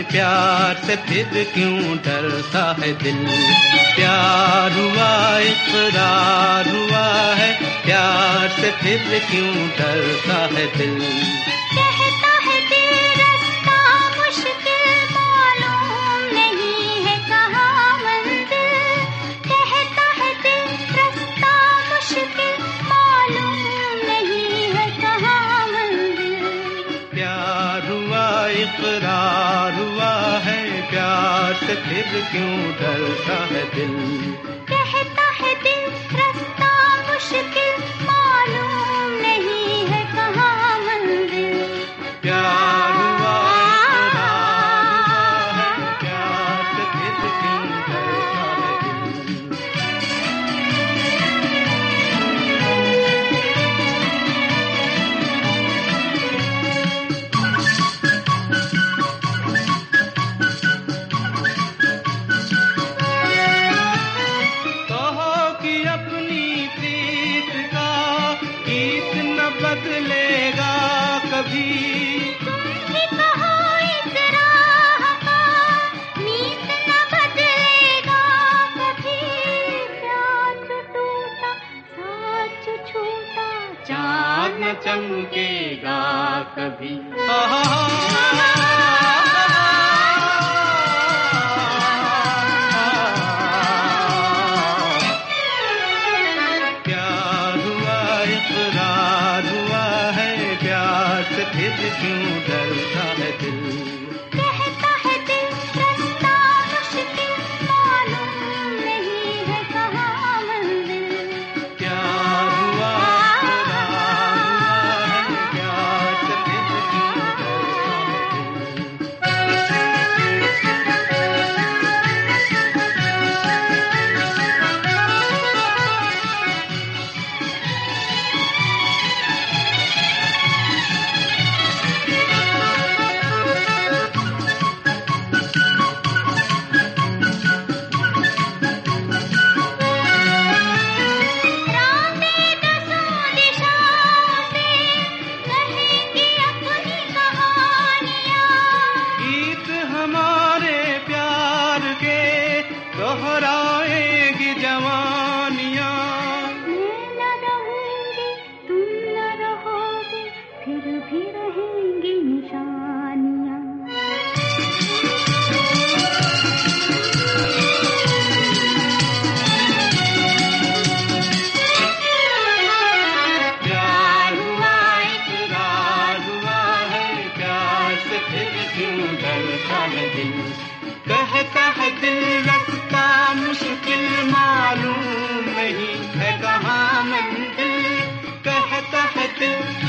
प्यार से फिर क्यों डरता है दिल। प्यार हुआ इकरार हुआ है, प्यार से फिर क्यों डरता है दिल। कहता है दिल रास्ता मुश्किल मालूम नहीं है कहाँ मंजिल। कहता है दिल रास्ता मुश्किल मालूम नहीं है कहाँ मंजिल। प्यार हुआ इकरार हुआ है, प्यार से फिर क्यों डरता है दिल। कहता है दिल रास्ता मुश्किल मालूम नहीं है कहाँ मंजिल। प्यार हुआ इकरार हुआ है, प्यार से फिर क्यों डरता है दिल। बदलेगा कभी तुम ही कहो इस राह का, मीत न बदलेगा कभी। प्यास टूटा साच छूटा चाँद न चमकेगा कभी। प्यार हुआ इकरार हुआ है, प्यार से फिर क्यों डरता है दिल। कहता है दिल रास्ता मुश्किल मालूम नहीं है कहाँ मंजिल। प्यार हुआ इकरार हुआ है, प्यार से फिर क्यों डरता है दिल। हमारे प्यार के दोहराएगी जवानियाँ। मैं न रहूंगी तुम न रहोगे, फिर भी रहेंगी निशानियाँ। प्यार हुआ इकरार हुआ है, प्यार से फिर क्यों डरता है दिल। कहता है दिल रास्ता मुश्किल मालूम नहीं है कहाँ मंजिल। कहता है दिल